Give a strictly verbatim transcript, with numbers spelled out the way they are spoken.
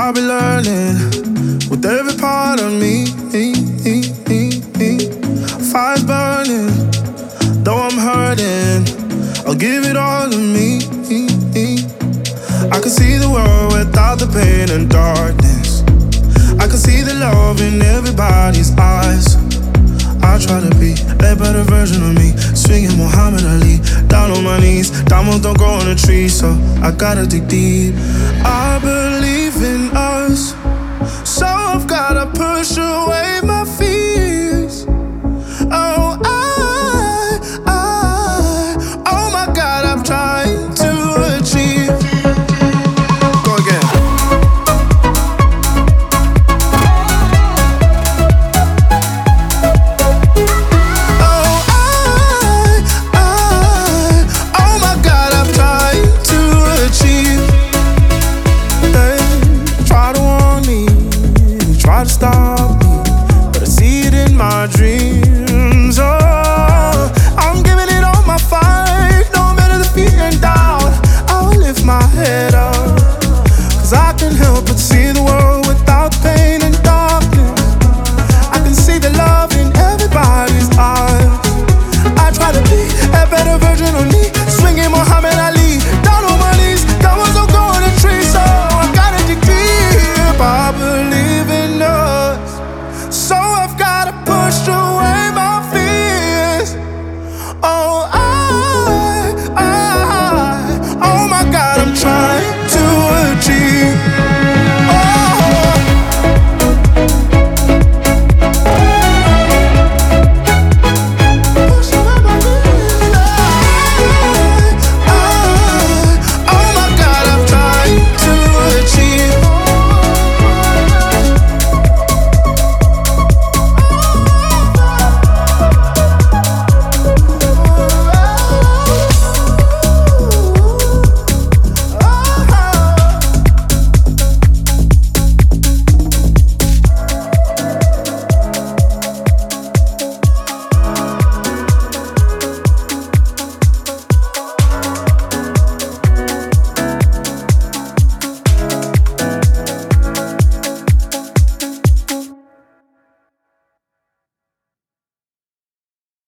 I'll be learning with every part of me. Fire's burning, though I'm hurting, I'll give it all to me. I can see the world without the pain and darkness. I can see the love in everybody's eyes. I try to be a better version of me, swinging Muhammad Ali, down on my knees. Diamonds don't grow on a tree, so I gotta dig deep. I believe in us.